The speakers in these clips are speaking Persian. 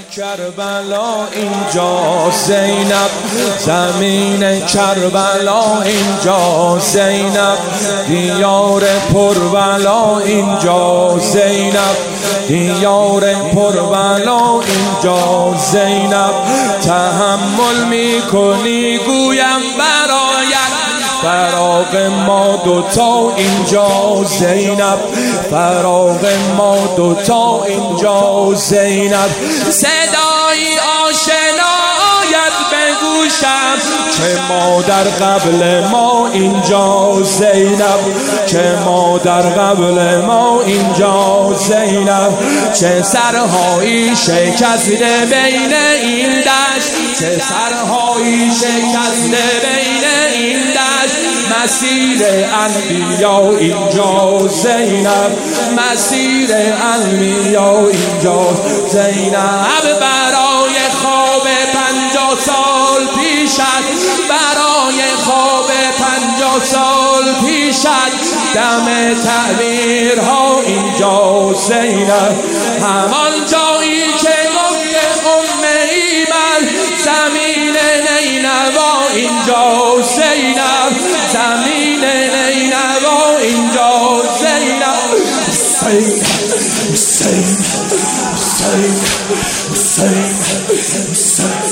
کربلا اینجا زینب، زمین کربلا اینجا زینب، دیار پربلا اینجا زینب، دیار پربلا اینجا زینب. تحمل میکنی گویم برایت فراق ما دوتا اینجا زینب، فراق ما دوتا اینجا زینب. صدایی آشنایت به گوشم که مادر قبل ما اینجا زینب، که مادر قبل ما اینجا زینب. چه سرهایی شکسته بین این دشت، چه سرهایی شکسته بین این دشت. مسیر انبیا اینجا زینب، مسیر انبیا اینجا زینب. برای خواب 50 سال پیشت، برای خواب 50 سال پیشت، دم تعبیرها اینجا زینب. همان جایی که گفت ایمن، زمین نینوا اینجا زینب، زمین نینوا اینجا زینب. حسین حسین حسین حسین حسین.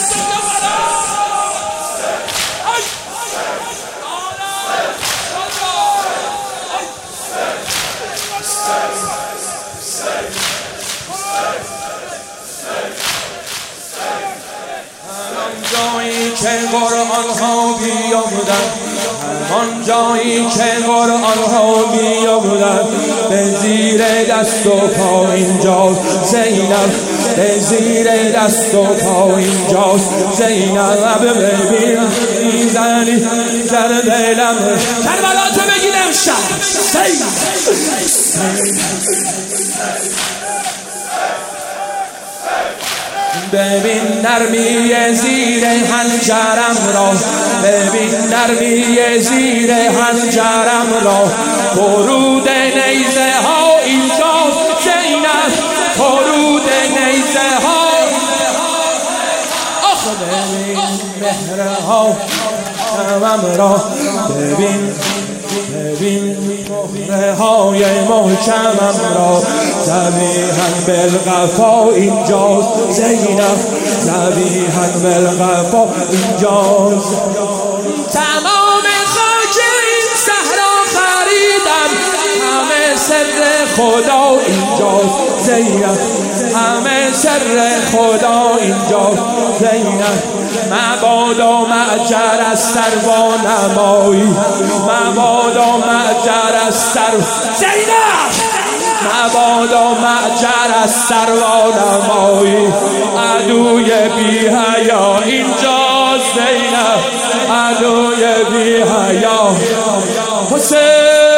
که قرآن ها بیامدن، همان جایی که قرآن ها بیامدن، به زیر دست و پا اینجاست زینب، به زیر دست و پا اینجاست زینب. ببین میزنی در دلم کربلا تو بگیرم شب ببین نرمی زیر حنجرم را، ببین نرمی زیر حنجرم را. فرود نیزه ها اینجا زینب، فرود نیزه ها. آخ ببین مهرها شمم را، ببین ببین مهرهای محکمم را. ذبیحاً بالقفا اینجاست زینب، ذبیحاً بالقفا اینجاست. تمام خاک این صحرا خریدم، همه سر خدا اینجاست زینب، همه سر خدا اینجاست زینب. مبادا معجر از سروا نمایی، مبادا معجر از سر زینب، مبادا معجر از سروا نمایی. عدوی بی حیا اینجاست زینب، عدوی بی حیا. حسین